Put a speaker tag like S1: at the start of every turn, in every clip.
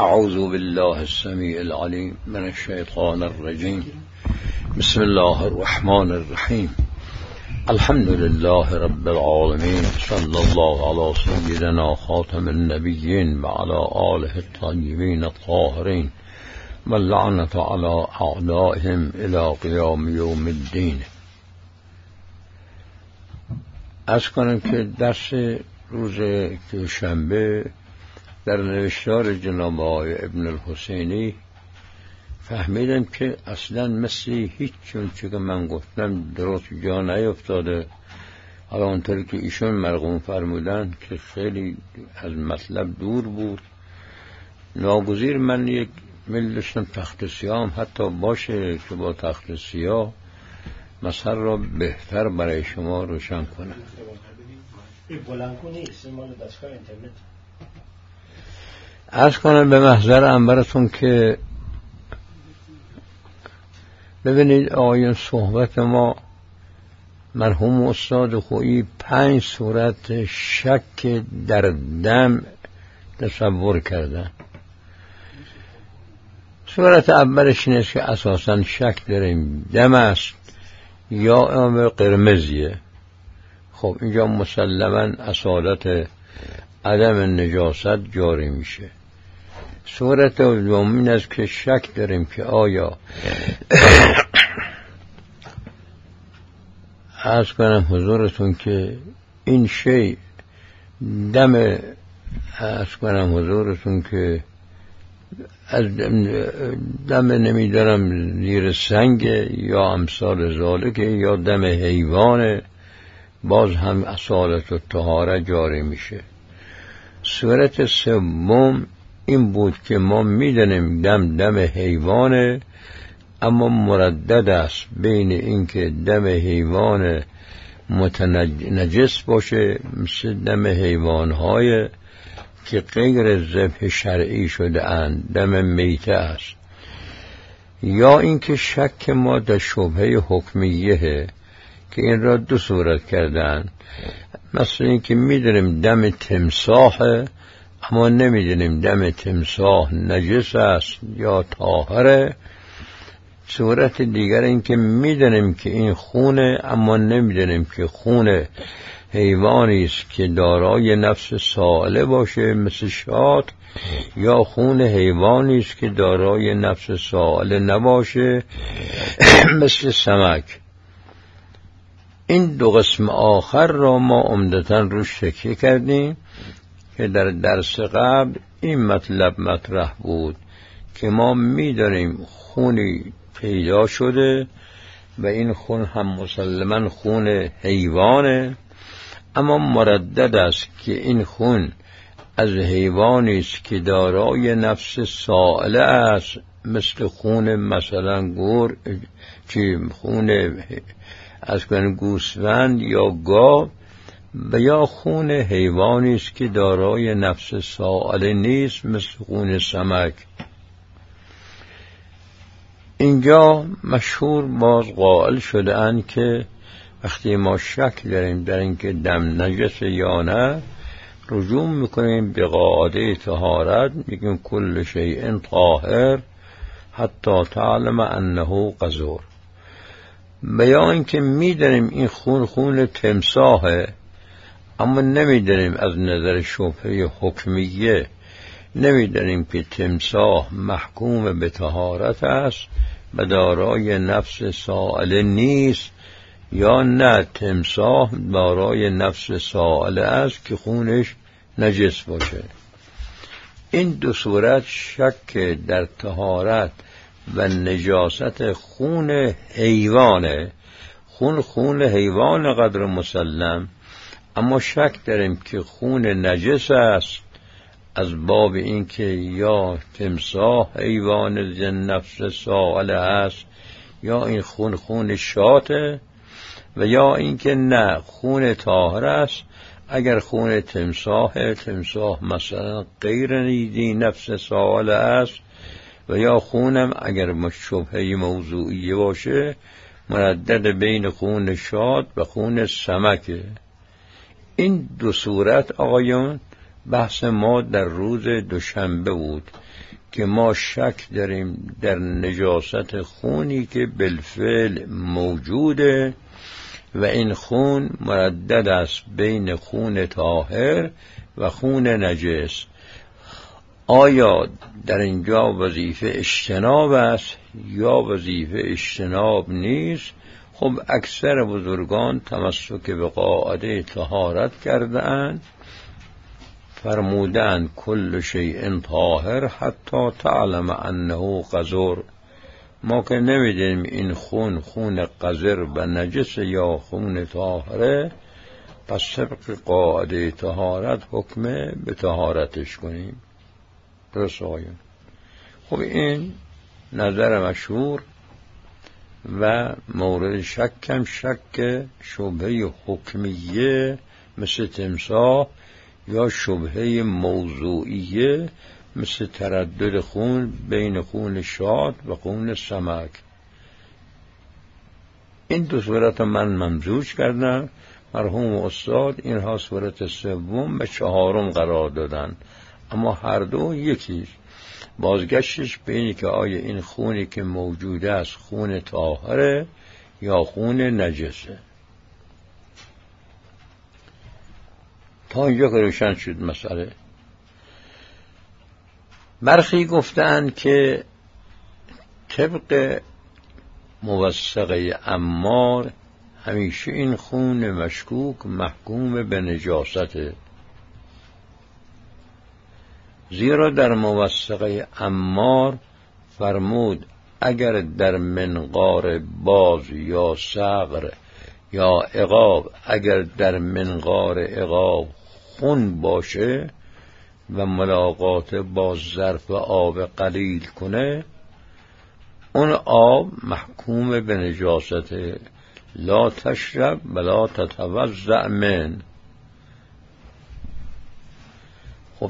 S1: اعوذ بالله السمیع العلیم من الشیطان الرجیم. بسم الله الرحمن الرحیم. الحمد لله رب العالمین. صلی الله علی سیدنا خاتم النبیین و علی آله الطیبین الطاهرین و اللعنة علی اعدائهم الی قیام یوم الدین. عرض کنم که درس روز دوشنبه در نوشتار جناب آقای ابن الحسینی فهمیدم که اصلا مثل هیچ چون که من گفتم درست جا نیفتاده. حالا اونطوری که ایشون مرقوم فرمودن که خیلی از مطلب دور بود، ناگزیر من یک میل داشتم تخت سیاه هم حتی باشه که با تخت سیاه مسئله را بهتر برای شما روشن کنم. عرض کنم به محضر انبرتون که ببینید آقایان، صحبت ما مرحوم استاد خویی 5 صورت شک در دم تصور کردن. صورت اولش اینه که اساساً شک داریم دم است یا آب قرمزیه. خب اینجا مسلماً اصالت عدم نجاست جاری میشه. صورت دوم این است که شک داریم که آیا عرض کنم حضورتون که این شی دم، عرض کنم حضورتون که از دم نمیدارم زیر سنگ یا امثال ذالکه یا دم حیوان، باز هم اصالت و طهارت جاری میشه. صورت سوم این بود که ما میدونیم دم حیوانه، اما مردد است بین این که دم حیوان متنجس باشه مثل دم حیوانهای که غیر ذبح شرعی شده اند، دم میته است، یا اینکه شک ما در شبهه حکمیه که این را 2 صورت کردن. مثل این که میدونیم دم تمساحه اما نمیدونیم دم تمساح نجس است یا طاهره. صورت دیگر این که میدونیم که این خونه اما نمیدونیم که خون حیوانی است که دارای نفس سائله باشه مثل شاد، یا خون حیوانی است که دارای نفس سائله نباشه مثل سمک. این 2 قسم آخر را ما عمدتاً روش تکیه کردیم که در درس قبل این مطلب مطرح بود که ما می‌دانیم خونی پیدا شده و این خون هم مسلماً خون حیوانه، اما مردد است که این خون از حیوانی است که دارای نفس سائله است مثل خون مثلا گور که خون از گوسفند یا گاو، و یا خون حیوانی است که دارای نفس سائله نیست مثل خون سمک. اینجا مشهور باز قائل شده اند که وقتی ما شک داریم در اینکه دم نجس یا نه، رجوع میکنیم به قاعده طهارت، میگیم کل شیء طاهر حتی تعلم انه قذور. و یا اینکه میدونیم این خون تمساحه اما نمیدونیم از نظر شبهه حکمیه نمیدونیم که تمساح محکوم به طهارت است و دارای نفس سائله نیست، یا نه تمساح دارای نفس سائله است که خونش نجس باشه. این 2 صورت شک در طهارت و نجاست خون حیوانه. خون حیوان قدر مسلم، اما شک داریم که خون نجس است از باب این که یا تمساح حیوان ذی نفس سائله است یا این خون شاته، و یا این که نه خون طاهر است. اگر خون تمساح مثلا غیر ذی نفس سائله است، و یا خونم اگر شبهه موضوعی باشه مردد بین خون شاد و خون سمکه. این 2 صورت آقایان بحث ما در روز دوشنبه بود که ما شک داریم در نجاست خونی که بالفعل موجوده و این خون مردد است بین خون طاهر و خون نجس. آیا در اینجا وظیفه اجتناب است یا وظیفه اجتناب نیست؟ خب اکثر بزرگان تمسک به قاعده طهارت کرده‌اند، فرمودند کل شیء طاهر حتی تعلم انه قذر. ما که نمیدونیم این خون قذر و نجس یا خون طاهره، پس طبق قاعده طهارت حکم به طهارتش کنیم. درست آقایون؟ خب این نظر مشهور و مورد شکم شک شبهه حکمیه مثل تمساح یا شبهه موضوعیه مثل تردد خون بین خون شاد و خون سمک. این دو صورت من ممزوج کردم. مرحوم استاد اینها صورت سوم و چهارم قرار دادن، اما هر دو یکیست. بازگشتش به اینه که آیا این خونی که موجوده است خون طاهره یا خون نجسه. تا اینجا که روشن شد مسئله. برخی گفتند که طبق موثقه عمار همیشه این خون مشکوک محکوم به نجاسته، زیرا در موثقه عمار فرمود اگر در منقار باز یا صقر یا عقاب، اگر در منقار عقاب خون باشه و ملاقات با ظرف آب قلیل کنه، اون آب محکوم به نجاست. لا تشرب ولا تتوضأ من. خب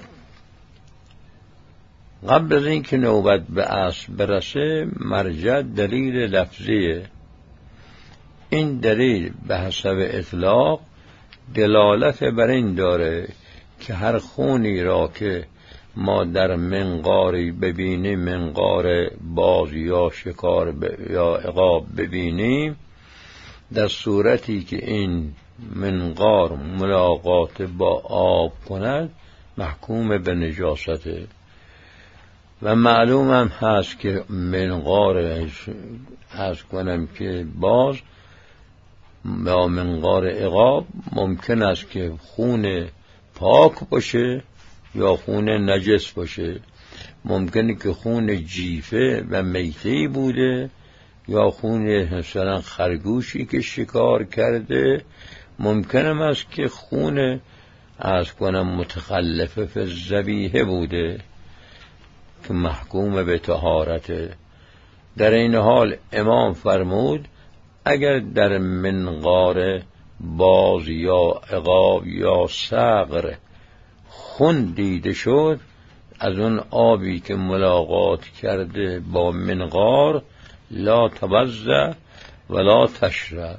S1: قبل از این که نوبت به اصل برسه، مرجع دلیل لفظیه. این دلیل به حسب اطلاق دلالت بر این داره که هر خونی را که ما در منقاری ببینیم، منقار باز یا شکار یا عقاب ببینیم، در صورتی که این منقار ملاقات با آب کند محکوم به نجاسته. و معلوم هم هست که منقار از کنم که باز یا منقار عقاب ممکن است که خون پاک باشه یا خون نجس باشه. ممکنه که خون جیفه و میته‌ای بوده یا خون مثلا خرگوشی که شکار کرده. ممکنه است که خون از کنم متخلفه فی الذبیحه بوده که محکوم به طهارته. در این حال امام فرمود اگر در منقار باز یا عقاب یا صقر خون دیده شد، از اون آبی که ملاقات کرده با منقار، لا توضأ ولا تشرب.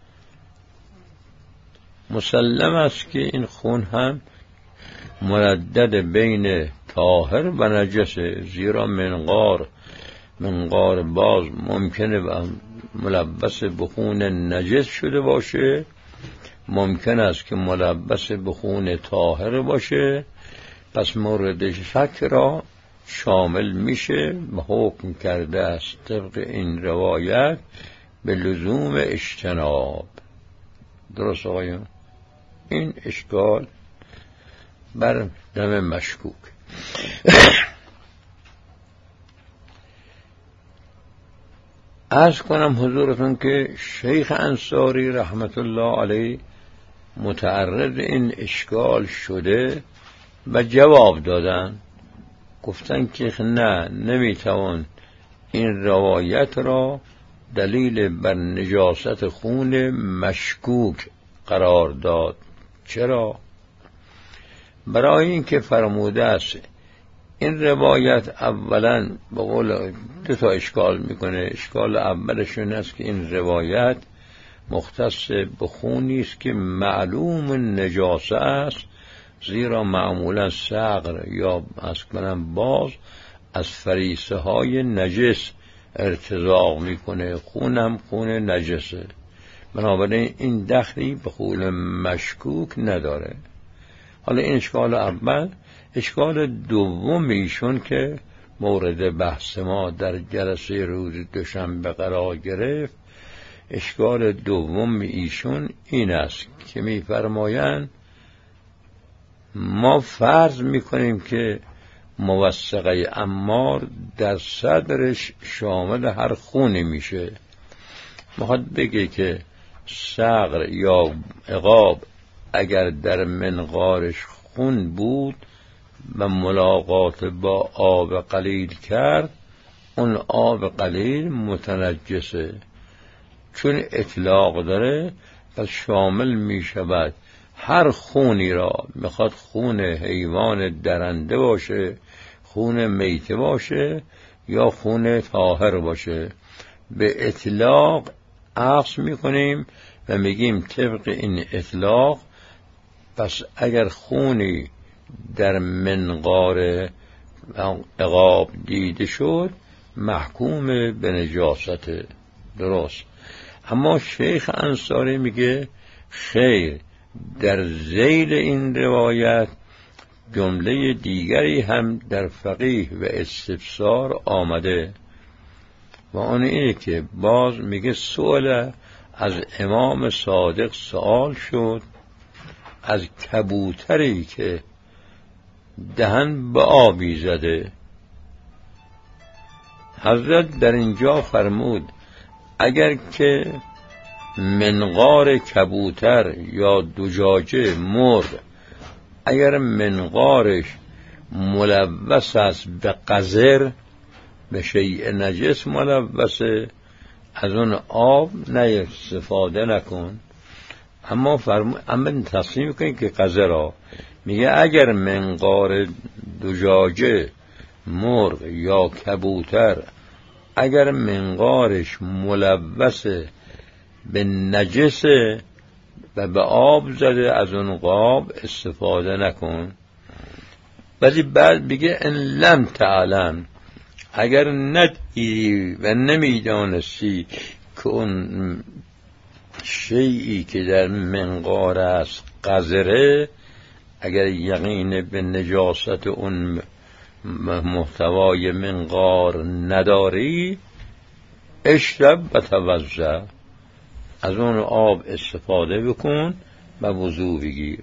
S1: مسلم است که این خون هم مردد بین طاهر و نجسه، زیرا منقار باز ممکنه ملبس به خون نجس شده باشه، ممکن است که ملبس به خون طاهر باشه. پس مورد شک را شامل میشه و حکم کرده است طبق این روایت به لزوم اجتناب. درست آقایان؟ این اشکال بر دم مشکوک. عرض کنم حضورتون که شیخ انصاری رحمت الله علیه متعرض این اشکال شده و جواب دادن. گفتن که نه، نمیتوان این روایت را دلیل بر نجاست خون مشکوک قرار داد. چرا؟ برای اینکه فرموده است این روایت اولا به قول دو تا اشکال میکنه. اشکال اولشون است که این روایت مختص به خونی است که معلوم نجاسه است زیرا معمولا صقر یا باز از فریسه های نجس ارتزاق میکنه، خونم خون نجسه، بنابراین این دخلی به خون مشکوک نداره. حالا این اشکال اول. اشکال دوم ایشون که مورد بحث ما در جلسه روز دوشنبه قرار گرفت، اشکال دوم ایشون این است که می‌فرمایند ما فرض می‌کنیم که موثقه امار در صدرش شامل هر خونی میشه. میخواد بگه که صقر یا عقاب اگر در منقارش خون بود و ملاقات با آب قلیل کرد، اون آب قلیل متنجسه. چون اطلاق داره پس شامل می شود هر خونی را، میخواد خون حیوان درنده باشه، خون میته باشه یا خون طاهر باشه، به اطلاق عکس میکنیم و میگیم طبق این اطلاق پس اگر خونی در منقار عقاب دیده شد محکوم به نجاست. درست. اما شیخ انصاری میگه خیر، در ذیل این روایت جمله دیگری هم در فقیه و استفسار آمده و آن اینه که باز میگه سؤال از امام صادق سوال شد از کبوتری که دهن به آبی زده. حضرت در اینجا فرمود اگر که منقار کبوتر یا دجاجه مرد، اگر منقارش ملوث است به قذر، به شیء نجس ملوثه، از اون آب نه استفاده نکن. اما تصمیم کنی که قذر ها میگه اگر منقار دجاجه مرغ یا کبوتر اگر منقارش ملوث به نجسه و به آب زده، از اون قاب استفاده نکن. ولی بعد بگه ان لم تعلم، اگر ندیدی و نمیدانستی که اون شیئی که در منقار است قذره، اگر یقین به نجاست اون محتوای منقار نداری، اشرب و توضأ، از اون آب استفاده بکن و وضو بگیر.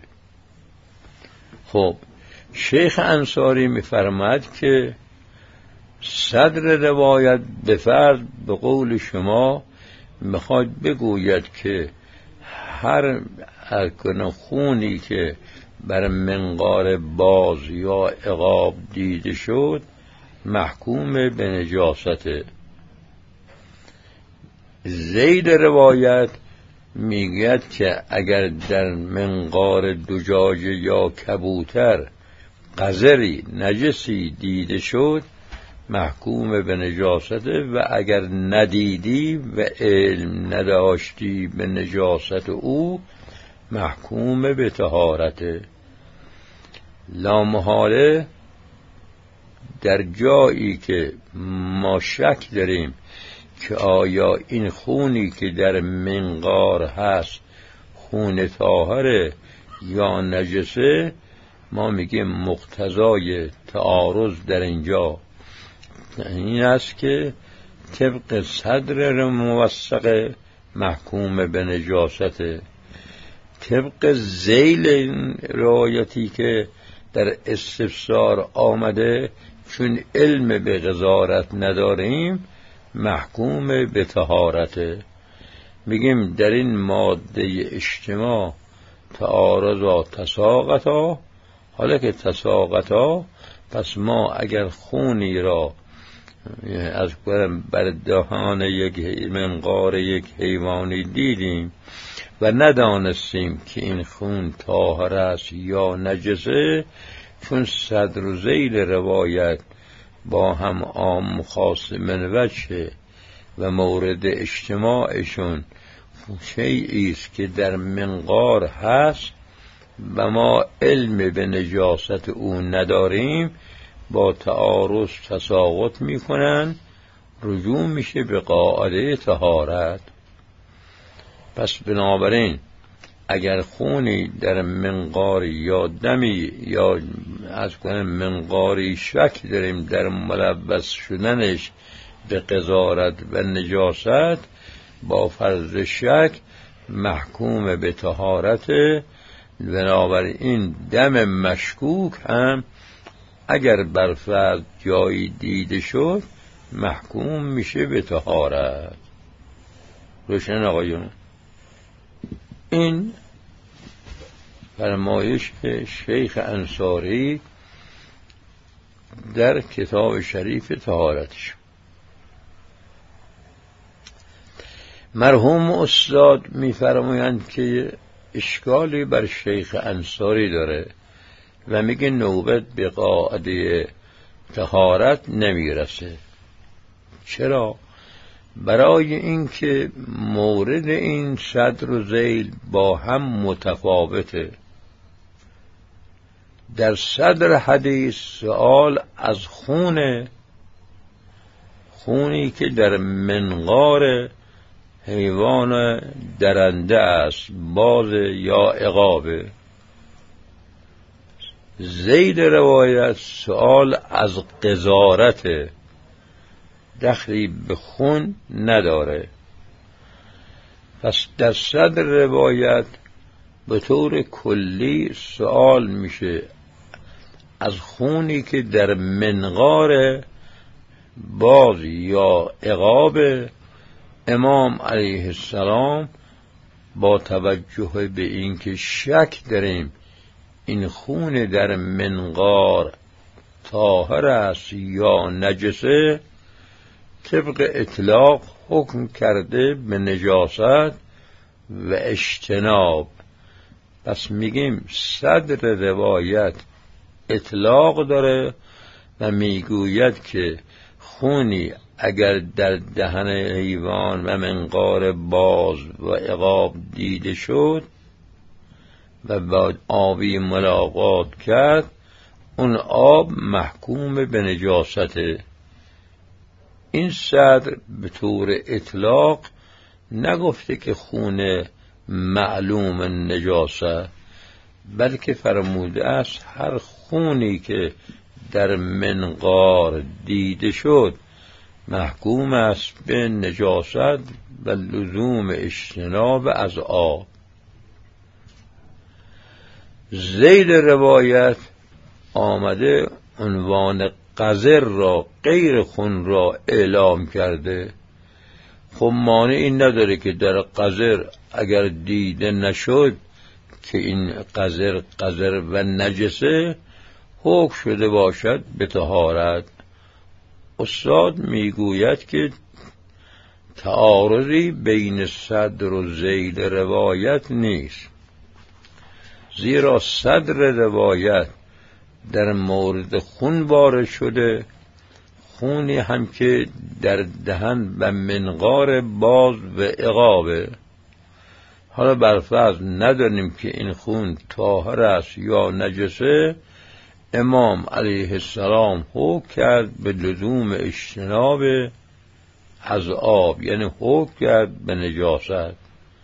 S1: خب شیخ انصاری می‌فرماید که صدر روایت به فرض به قول شما میخواد بگوید که هر خونی که بر منقار باز یا عقاب دیده شد محکوم به نجاسته. ذیل روایت میگوید که اگر در منقار دجاجه یا کبوتر قذری نجسی دیده شد محکوم به نجاسته، و اگر ندیدی و علم نداشتی به نجاست او محکوم به طهارته. لامحاله در جایی که ما شک داریم که آیا این خونی که در منقار هست خون طاهره یا نجسه، ما میگیم مقتضای تعارض در اینجا این است که طبق صدر موثق محکوم به نجاست. طبق ذیل این روایتی که در استفسار آمده چون علم به قذارت نداریم محکوم به طهارته. میگیم در این ماده اجتماع تعارضا تساقطا. حالا که تساقطا، پس ما اگر خونی را از بر دهان یک منقار یک حیوانی دیدیم و ندانستیم که این خون طاهر است یا نجسه، چون صدر و ذیل روایت با هم عام خاص من وجه و مورد اجتماعشون شیئی است که در منقار هست، و ما علم به نجاست او نداریم، با تعارض تساقط میکنن، رجوع میشه به قاعده طهارت. پس بنابراین اگر خونی در منقاری یا دمی یا از کنم منقاری شک داریم در ملبس شدنش به قذارت و نجاست، با فرض شک محکوم به طهارت. بنابراین دم مشکوک هم اگر بر فرض جایی دیده شد محکوم میشه به طهارت. روشن آقایون؟ این فرمایش شیخ انصاری در کتاب شریف طهارتش. مرحوم استاد می‌فرمایند که اشکالی بر شیخ انصاری داره و میگه نوبت به قاعده طهارت نمیرسه. چرا؟ برای اینکه مورد این صدر و ذیل با هم متفاوته. در صدر حدیث سؤال از خونی که در منقار حیوان درنده است، باز یا عقابه. ذیل روایت سؤال از قذارت، دخلی به خون نداره. پس در صدر روایت به طور کلی سؤال میشه از خونی که در منقار باز یا عقاب. امام علیه السلام با توجه به اینکه شک داریم این خون در منقار طاهر است یا نجسه، طبق اطلاق حکم کرده به نجاست و اجتناب. پس میگیم صدر روایت اطلاق داره و میگوید که خونی اگر در دهن حیوان و منقار باز و عقاب دیده شد و با آبی ملاقات کرد، اون آب محکوم به نجاسته. این صدر به طور اطلاق نگفته که خون معلوم نجاسه، بلکه فرموده است هر خونی که در منقار دیده شد محکوم است به نجاست و لزوم اجتناب از آب. ذیل روایت آمده عنوان قذر را، غیر خون را اعلام کرده. خب مانعی نداره که در قذر اگر دیده نشد که این قذر و نجسه حکم شده باشد به طهارت. استاد میگوید که تعارضی بین صدر و ذیل روایت نیست، زیرا صدر روایت در مورد خون وارد شده، خونی هم که در دهن و منقار باز و عقابه. حالا برفرض ندانیم که این خون طاهر است یا نجسه، امام علیه السلام حکم کرد به لزوم اجتناب از آب، یعنی حکم کرد به نجاست.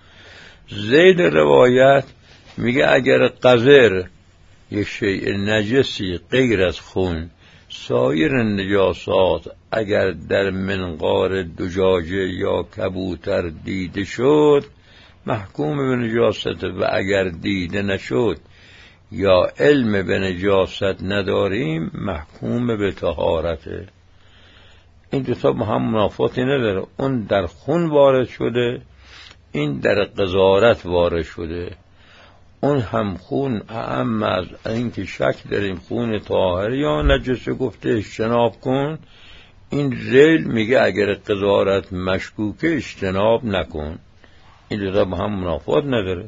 S1: ذیل روایت میگه اگر قذر یک شیء نجسی غیر از خون، سایر نجاسات اگر در منقار دجاجه یا کبوتر دیده شد محکوم به نجاست، و اگر دیده نشد یا علم به نجاست نداریم محکوم به طهارته. این دوتا با هم منافاتی نداره. اون در خون وارد شده، این در قذارت وارد شده. اون هم خون اعم از اینکه شک داریم خون طاهر یا نجسه گفته اجتناب کن. این ذیل میگه اگر قذارت مشکوکه اجتناب نکن. این دوتا با هم منافات نداره،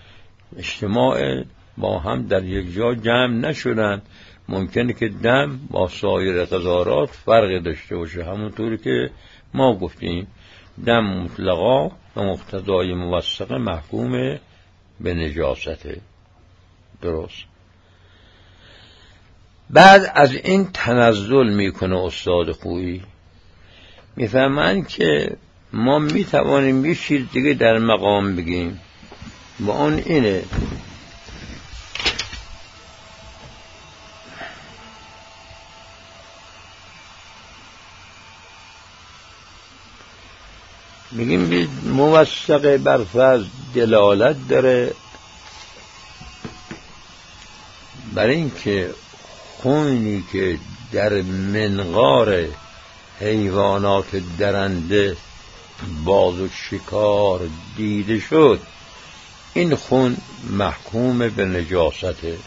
S1: اجتماع با هم در یک جا جمع نشدن. ممکنه که دم با سایر قذارات فرق داشته باشه، همونطوری که ما گفتیم دم مطلقا و مقتضای موثق محکوم به نجاسته. درست. بعد از این تنزل میکنه استاد خویی، میفهمند که ما میتوانیم یه چیز دیگه در مقام بگیم و اون اینه میگیم موثق بر فرض دلالت داره بر این که خونی که در منقار حیوانات درنده باز و شکار دیده شد، این خون محکوم به نجاسته.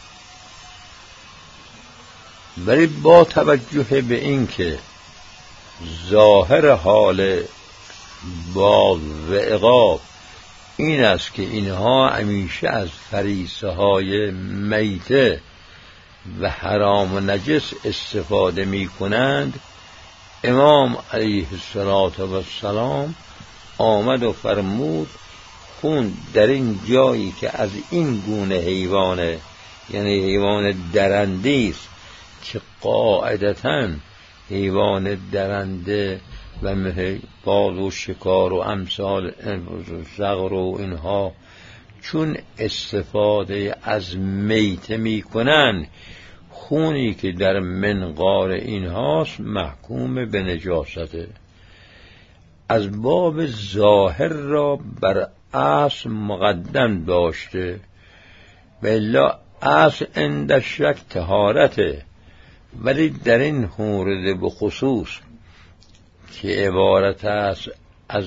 S1: ولی با توجه به این که ظاهر حال باز و عقاب این است که اینها همیشه از فریسه های میته و حرام و نجس استفاده می کنند، امام علیه السلام آمد و فرمود خون در این جایی که از این گونه حیوانه، یعنی حیوان درنده است که قاعدتاً حیوان درنده و باز و شکار و امثال صقر و اینها چون استفاده از میته می کنن، خونی که در منقار اینهاست محکوم به نجاسته. از باب ظاهر را بر اصل مقدم داشته و الا اصل عند شک طهارته. ولی در این مورد به خصوص که عبارت است از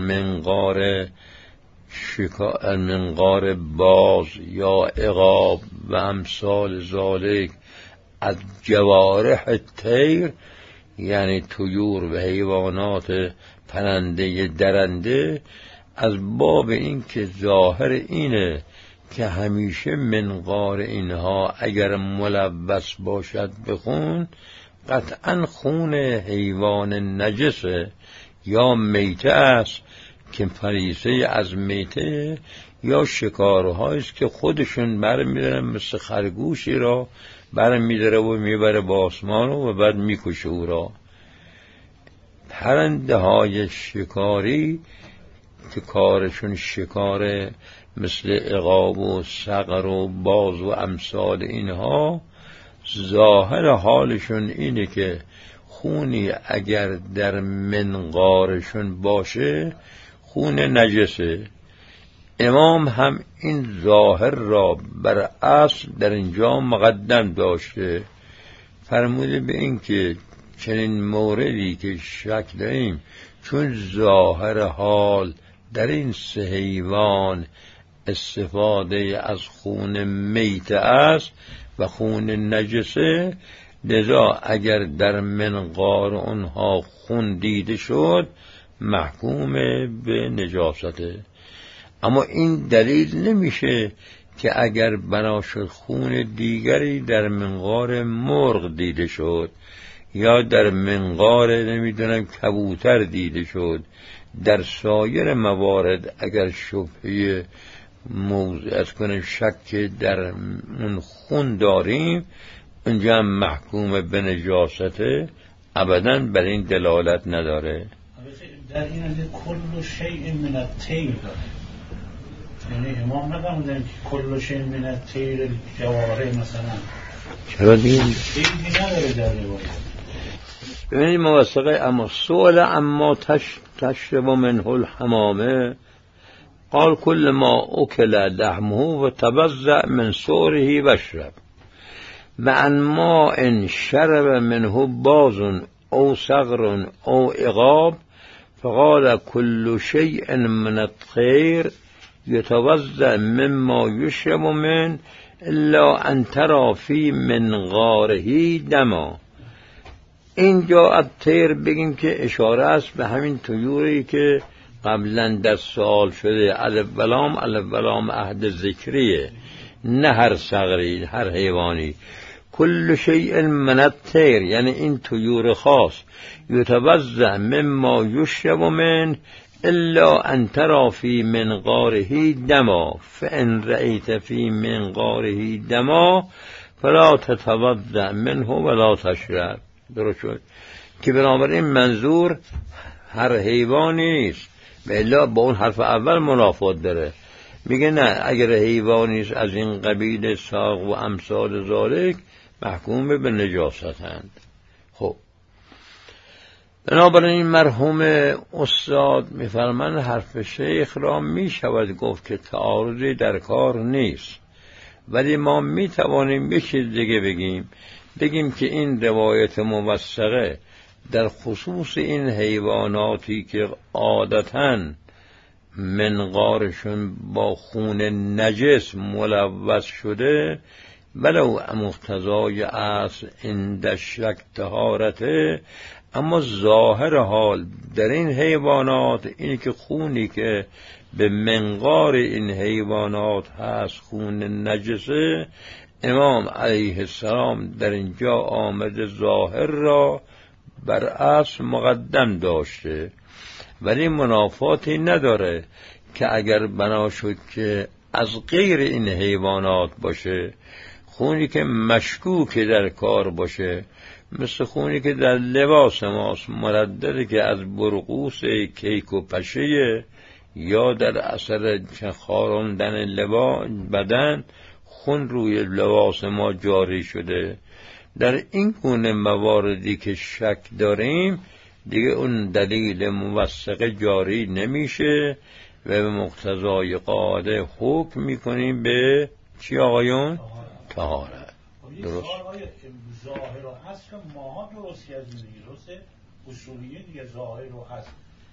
S1: منقار باز یا عقاب و امثال ذالک از جوارح طیر، یعنی طیور و حیوانات پرنده درنده، از باب این که ظاهر اینه که همیشه منقار اینها اگر ملوث باشد به خون، قطعا خون حیوان نجسه یا میته است که فریسه از میته یا شکارهاییست که خودشون برمیدارن مثل خرگوشی را برمیداره و میبره به آسمان و بعد میکشه او را. پرنده های شکاری که کارشون شکاره مثل عقاب و صقر و باز و امثال اینها، ظاهر حالشون اینه که خونی اگر در منقارشون باشه خون نجسه. امام هم این ظاهر را بر اصل در اینجا مقدم داشته، فرموده به این که چنین موردی که شک داریم چون ظاهر حال در این سه حیوان استفاده از خون میت است و خون نجسه، لذا اگر در منقار اونها خون دیده شد محکوم به نجاسته. اما این دلیل نمیشه که اگر بنا شد خون دیگری در منقار مرغ دیده شد یا در منقار نمیدونم کبوتر دیده شد، در سایر موارد اگر شبهه موضوعات کنیم شک در اون خون داریم، اونجا محکوم به نجاسته، ابداً بر این دلالت نداره.
S2: در این از کل شیء من الطیر داره، یعنی امام نفهمیدن که کل شیء من الطیر جواره مثلا،
S1: چرا دیگه
S2: چیزی نداره در روایت.
S1: ببینید موثقه اما سؤال اما تشرب منه الحمامه قال كل ما اکل لحمه و تبضع من سوره واشرب و عن ماء شرب منه باز او صغر او عقاب فقال كل شيء من الطير يتوضأ مما يشرب من الا ان ترى في منقاره دما. اینجا از طیر بگیم که اشاره است به همین طیوری که قبلا در سوال شده. الف ولام عهد ذکریه، نه هر صغری هر حیوانی. کل شیء من الطیر یعنی این طیور خاص، یتوضأ مما یشرب من الا ان ترى فی منقاره دما فان رأیت فی منقاره دما فلا تتوضأ منه ولا تشرب. درست شد که بنابراین منظور هر حیوانی نیست، الا با اون حرف اول منافات داره. میگه نه، اگر حیوانی است از این قبیل ساق و امثال ذالک محکوم به نجاستند. خب بنابراین مرحوم استاد میفرماند حرف شیخ را میشود گفت که تعارضی در کار نیست، ولی ما میتوانیم یه چیز دیگه بگیم که این روایت موثقه در خصوص این حیواناتی که عادتاً منقارشون با خون نجس ملوث شده، ولو مقتضای اصل عند شک طهارته، اما ظاهر حال در این حیوانات اینی که خونی که به منقار این حیوانات هست خون نجسه، امام علیه السلام در اینجا آمده ظاهر را بر اصل مقدم داشته، ولی منافاتی نداره که اگر بنا شد که از غیر این حیوانات باشه، خونی که مشکوک در کار باشه، مثل خونی که در لباس ماست مردده که از برقوس کیک و پشه یا در اثر خاروندن بدن خون روی لباس ما جاری شده، در این گونه مواردی که شک داریم دیگه اون دلیل موثقه جاری نمیشه و به مقتضای قاعده حکم میکنیم به چی آقایون؟ طهارت. درست.
S2: ظاهر و هست که ماها درستی از این درسته اصولیه دیگه ظاهر و هست.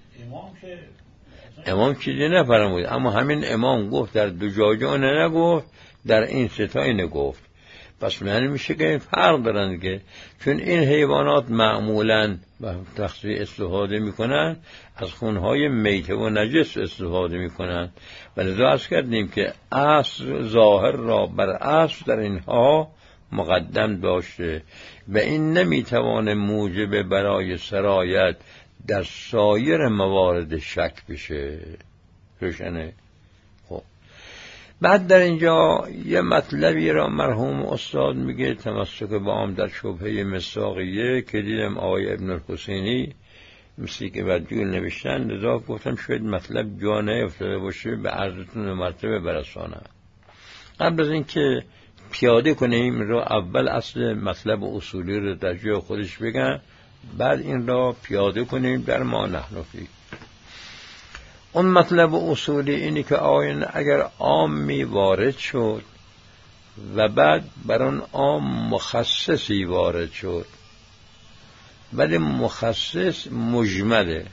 S1: امام چیزی نفرمود، اما همین امام گفت در دو جا نگفت، در این ستا نگفت. پس معنی میشه که این فرق دارن که چون این حیوانات معمولاً به تخصیص استفاده میکنن، از خونهای میته و نجس استفاده میکنن، ولی عرض کردیم که اصل ظاهر را بر اصل در اینها مقدم داشته و این نمیتوانه موجب برای سرایت در سایر موارد شک بشه. روشنه؟ خب بعد در اینجا یه مطلبی را مرحوم استاد میگه تمسک با هم در شبهه مصداقیه که دیدم آقای ابن الحسینی مثلی که بدجول نوشتن، لذا گفتم شاید مطلب جا نیفتاده باشه به عرضتون مرتبه برسانم. قبل از اینکه پیاده کنیم را اول اصل مطلب اصولی رو در جای خودش بگم، بعد این را پیاده کنیم در ما نحن فی. اون مطلب اصولی اینی که آین اگر عامی وارد شد و بعد بر اون عام مخصصی وارد شد، ولی مخصص مجمله،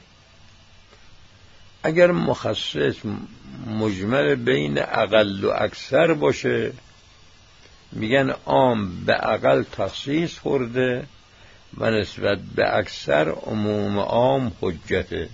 S1: اگر مخصص مجمل بین اقل و اکثر باشه میگن عام به اقل تخصیص خورده و نسبت به اکثر عموم عام حجته.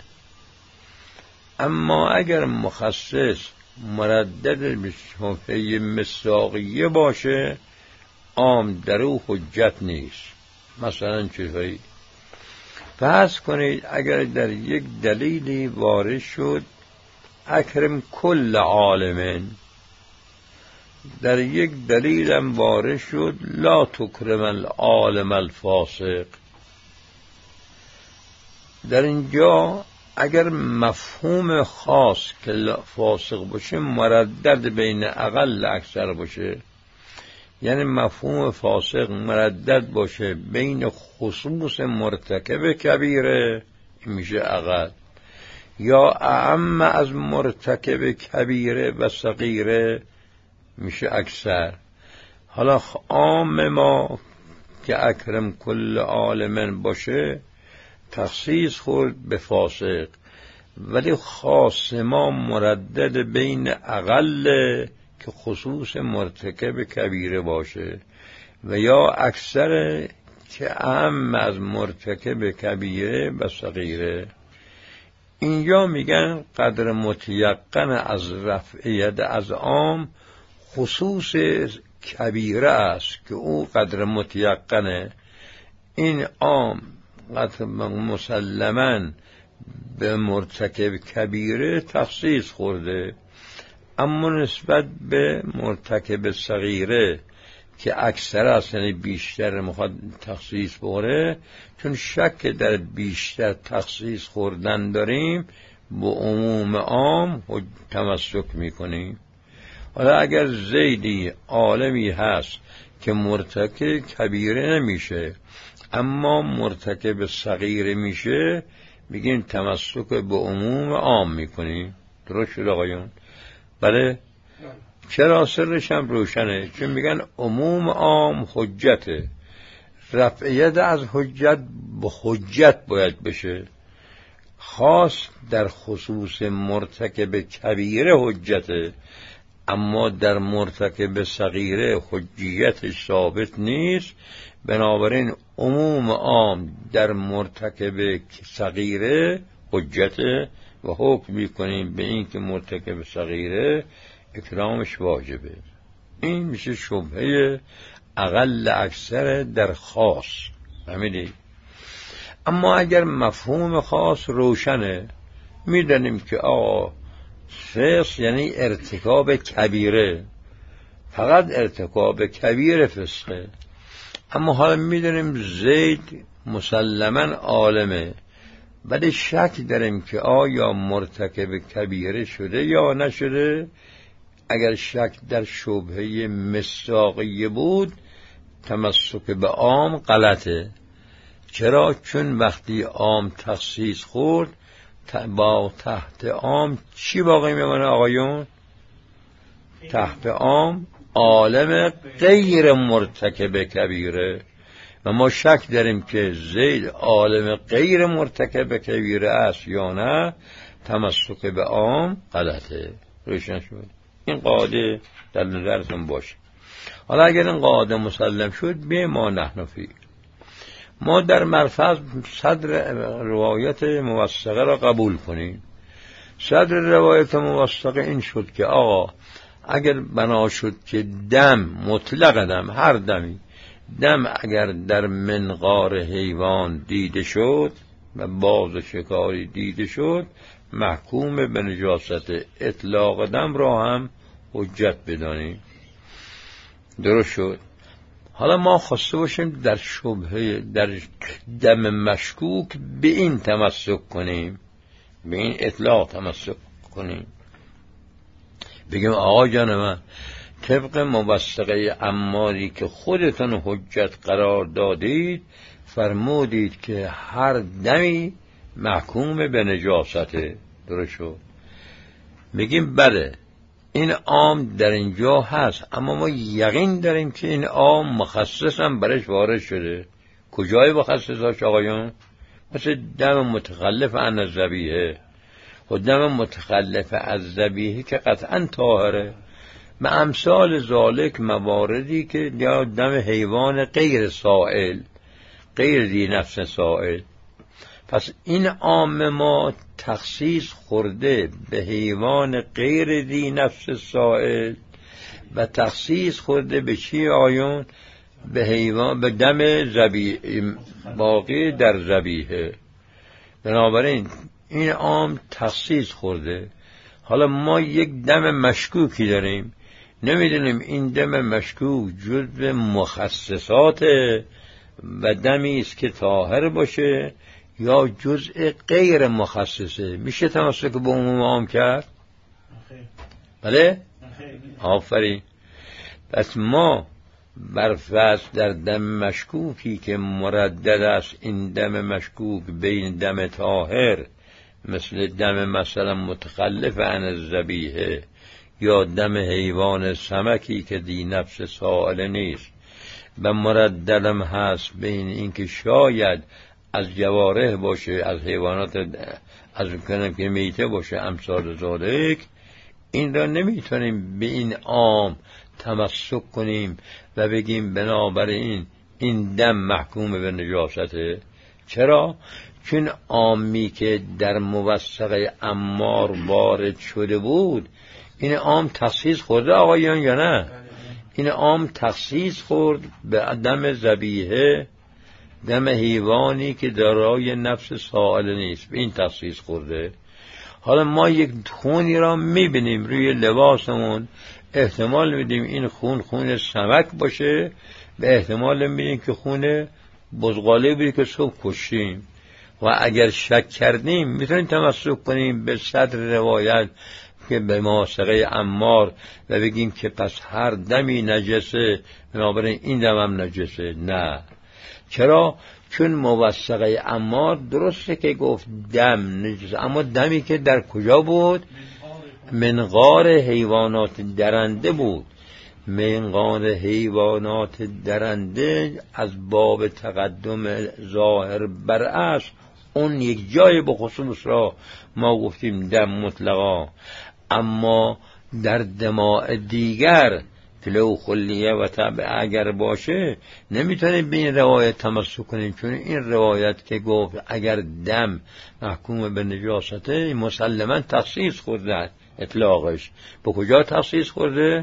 S1: اما اگر مخصص مردد به شبهه مصداقیه باشه، عام در او حجت نیست. مثلا چطوری؟ فرض کنید اگر در یک دلیلی وارد شد اکرم کل عالم، در یک دلیلم وارد شد لا تکرم العالم الفاسق، در اینجا اگر مفهوم خاص که فاسق باشه مردد بین اقل اکثر باشه، یعنی مفهوم فاسق مردد باشه بین خصوص مرتکب کبیره میشه اقل، یا اعم از مرتکب کبیره و صغیره میشه اکثر. حالا عام ما که اکرم کل عالم باشه تخصیص خورد به فاسق، ولی خاص ما مردد بین اقل که خصوص مرتکب کبیره باشه و یا اکثر که اهم از مرتکب کبیره و صغیره. اینجا میگن قدر متیقن از رفعیت از عام خصوص کبیره است که او قدر متیقنه. این عام قدر مسلماً به مرتکب کبیره تخصیص خورده، اما نسبت به مرتکب صغیره که اکثر اصلا بیشتر میخواد تخصیص بخوره، چون شک در بیشتر تخصیص خوردن داریم با عموم عام تمسک میکنیم. حالا اگر زیدی عالمی هست که مرتکب کبیره نمیشه اما مرتکب صغیره میشه، میگیم تمسک به عموم عام میکنیم. درست شد آقایون؟ بله. چرا؟ سرش هم روشنه، چون میگن عموم عام حجته، رفعیت از حجت به حجت باید بشه. خاص در خصوص مرتکب کبیره حجته، اما در مرتکب صغیره حجیتش ثابت نیست. بنابراین عموم عام در مرتکب صغیره حجته و حکم میکنیم به این که مرتکب صغیره اکرامش واجبه. این میشه شبهه اقل اکثر در خاص. فهمیدی؟ اما اگر مفهوم خاص روشنه، میدانیم که فسق یعنی ارتکاب کبیره، فقط ارتکاب کبیره فسقه. اما حالا میدونیم زید مسلماً عالمه، ولی شک داریم که آیا مرتکب کبیره شده یا نشده. اگر شک در شبهه مصداقیه بود، تمسک به عام غلطه. چرا؟ چون وقتی عام تخصیص خورد، با تحت عام چی باقی میمونه آقایون؟ تحت عام عالم غیر مرتکب کبیره، و ما شک داریم که زید عالم غیر مرتکب کبیره است یا نه. تمسک به عام غلطه. روشن شد؟ این قاعده در نظرتون باشه. حالا اگر این قاعده مسلم شد، به ما نحن فی، ما در مرفض صدر روایت موثقه را قبول کنیم. صدر روایت موثقه این شد که اگر بنا شد که دم مطلق دم، هر دمی دم اگر در منقار حیوان دیده شد و باز شکاری دیده شد، محکوم به نجاست. اطلاق دم را هم حجت بدانیم. درست شد؟ حالا ما خواسته باشیم در شبهه، در دم مشکوک به این تمسک کنیم، به این اطلاق تمسک کنیم. بگیم آقا جان من، طبق موثقه عماری که خودتون حجت قرار دادید، فرمودید که هر دمی محکوم به نجاسته. درست شد؟ بگیم بله، این عام در اینجا هست، اما ما یقین داریم که این عام مخصص هم برش وارد شده. کجای مخصصاش آقایان؟ مثل دم متخلف عن الذبیحه. و دم متخلف از ذبیحه که قطعا طاهره. و امثال ذالک مواردی که یا دم حیوان غیر سائل، غیر ذی نفس سائل. پس این عام ما تخصیص خورده به حیوان غیر ذی نفس سائل و تخصیص خورده به چی آیون؟ به حیوان، به دم باقی در ذبیحه. بنابراین این عام تخصیص خورده. حالا ما یک دم مشکوکی داریم، نمیدونیم این دم مشکوک جزء مخصصات و دمی است که طاهر باشه یا جزء غیر مخصصه. میشه تمسک به عموم عام کرد؟ بله؟ آفرین. پس ما برفرض در دم مشکوکی که مردد است، این دم مشکوک بین دم طاهر مثل دم مثلا متخلف عن الذبیحه یا دم حیوان سمکی که دی نفس سائل نیست، و مرددم هست بین این که شاید از جوارح باشه، از حیوانات از کنم که میته باشه، امثال ذالک. این را نمیتونیم به این عام تمسک کنیم و بگیم بنابراین این دم محکوم به نجاسته. چرا؟ چون عامی که در موثقه عمار وارد شده بود، این عام تخصیص خورده آقایان یا نه؟ این عام تخصیص خورد به دم ذبیحه دم حیوانی که دارای نفس سائل نیست، به این تخصیص خورده. حالا ما یک خونی را میبینیم روی لباسمون، احتمال میدیم این خون سمک باشه، به احتمال میدیم که خون بزغاله بوده که صبح کشتیم. و اگر شک کردیم میتونیم تمسک کنیم به صدر روایت که به موثقه عمار و بگیم که پس هر دمی نجسه، بنابراین این دم هم نجسه. نه. چرا؟ چون موثقه عمار درسته که گفت دم نجسه، اما دمی که در کجا بود؟ منقار حیوانات درنده بود. منقار حیوانات درنده از باب تقدم ظاهر بر اصل، اون یک جای به خصوص را ما گفتیم دم مطلقا. اما در دماء دیگر فلو خلیه و طبع اگر باشه نمیتونیم به این روایت تمسک کنیم، چون این روایت که گفت اگر دم محکوم به نجاسته مسلما تخصیص خورده. اطلاقش به کجا تخصیص خورده؟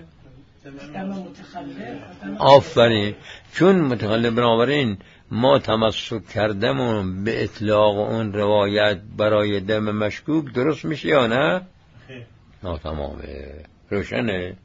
S1: آفرین، چون متخلف. بنابراین ما تمسک کردمون به اطلاق اون روایت برای دم مشکوک درست میشه یا نه؟ نه، تمامه، روشنه.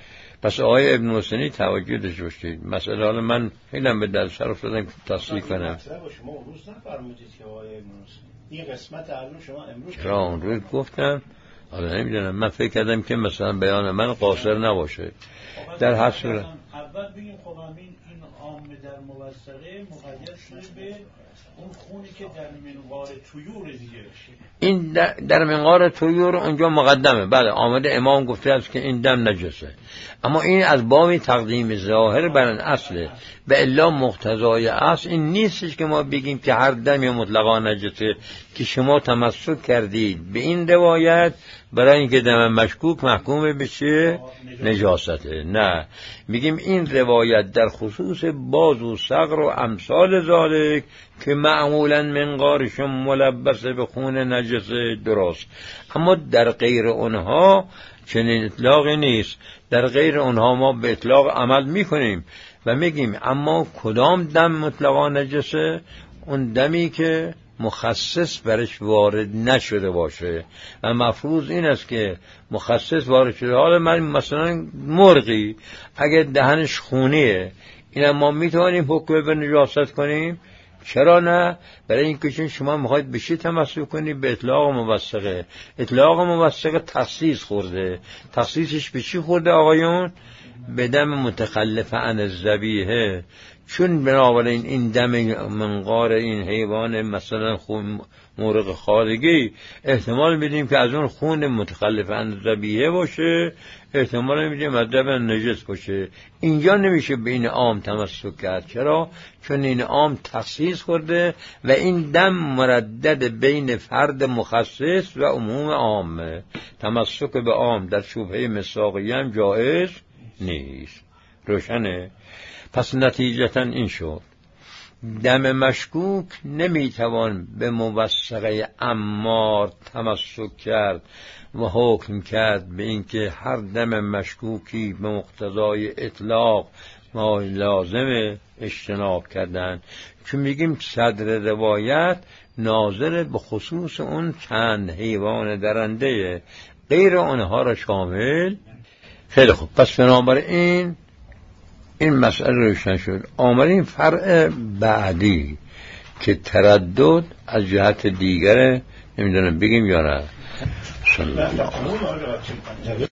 S1: پس آقای ابن حسینی توجه داشته باشید. مسئله حالا من خیلی به دل صرف دادم که تصحیح کنم.
S2: شما امروز نفرمودید که آقای ابن حسینی این قسمت علم شما امروز
S1: چرا اون روز گفتم؟ حالا نمیدونم، من فکر کردم که مثلا بیان من قاصر نباشه. در هر صورت
S2: اول بگیم خب همین این عام در موثقه مقید شده به اون خونی که در منقار طیور دیگه بشه.
S1: این در منقار طیور اونجا مقدمه. بله، آمده امام گفته است که این دم نجسه، اما این از باب تقدیم ظاهر بر اصله. به الا مقتضای اصل این نیستش که ما بگیم که هر دم مطلقا نجسه، که شما تمسک کردید به این روایت برای اینکه دم مشکوک محکوم به چه؟ نجاسته. نه، میگیم این روایت در خصوص باز و صقر و امثال ذالک که معمولا منقارشون ملبس به خون نجسه درست، اما در غیر اونها چنین اطلاقی نیست. در غیر اونها ما به اطلاق عمل میکنیم و میگیم اما کدام دم مطلقا نجسه؟ اون دمی که مخصص برش وارد نشده باشه. و مفروض این است که مخصص وارد شده. حالا من مثلا مرغی اگر دهنش خونیه، این ما میتوانیم حکم به نجاست کنیم؟ چرا نه؟ برای اینکه چون شما میخواید به چی تمسک کنید؟ به اطلاق موثقه. اطلاق موثقه تخصیص خورده. تخصیصش به چی خورده آقایون؟ به دم متخلف عن الذبیحه. چون بنابراین این دم منقار این حیوان مثلا خون مرغ خارگی احتمال میدیم که از اون خون متخلف عن الذبیحه باشه، احتمال میدیم از دم نجس باشه. اینجا نمیشه به این عام تمسک کرد. چرا؟ چون این عام تخصیص خورده و این دم مردد بین فرد مخصص و عموم عامه. تمسک به عام در شبهه مصداقیه هم جایز نیست. روشنه؟ پس نتیجتا این شد دم مشکوک نمیتوان به موثقه عمار تمسک کرد و حکم کرد به اینکه هر دم مشکوکی به مقتضای اطلاق ما لازم اجتناب کردن. چون میگیم صدر روایت ناظر به خصوص اون چند حیوان درنده، غیر آنها را شامل. خیلی خوب، پس بنابراین این مسئله روشن شد. آمدیم فرع بعدی که تردد از جهت دیگره، نمیدونم بگیم یا نه.